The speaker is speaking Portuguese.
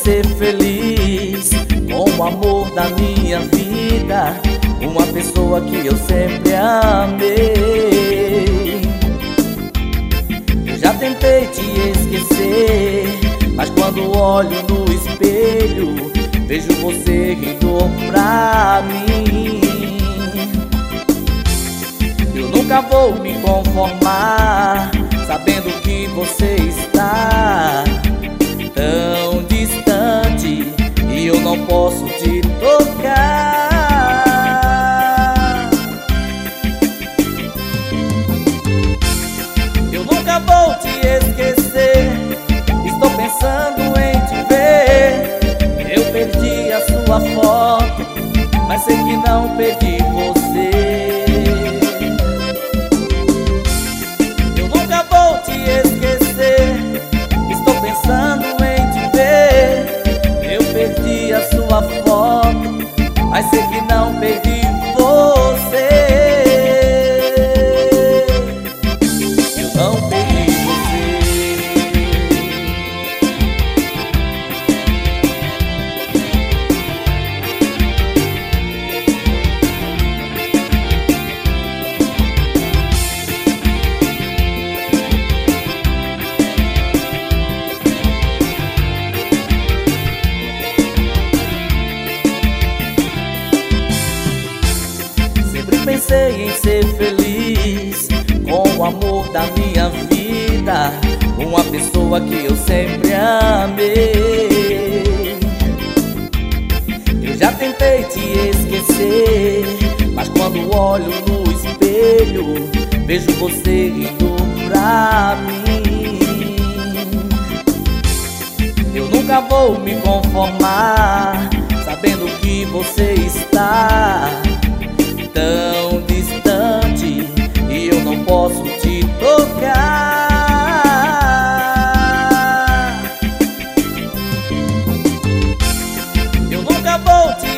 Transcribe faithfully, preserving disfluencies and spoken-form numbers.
ser feliz com o amor da minha vida, uma pessoa que eu sempre amei. Eu já tentei te esquecer, mas quando olho no espelho vejo você rindo pra mim. Eu nunca vou me conformar sabendo que você está tão distante e eu não posso te tocar. Eu nunca vou te esquecer, estou pensando em te ver. Eu perdi a sua foto, mas sei que não perdi você. Eu nunca vou te esquecer, estou pensando em te ver. Eu perdi a sua foto, mas sei que não perdi você. Eu não perdi você. Pensei em ser feliz com o amor da minha vida, uma pessoa que eu sempre amei. Eu já tentei te esquecer, mas quando olho no espelho vejo você rindo pra mim. Eu nunca vou me conformar sabendo que você está tão distante e eu não posso te tocar. Eu nunca vou te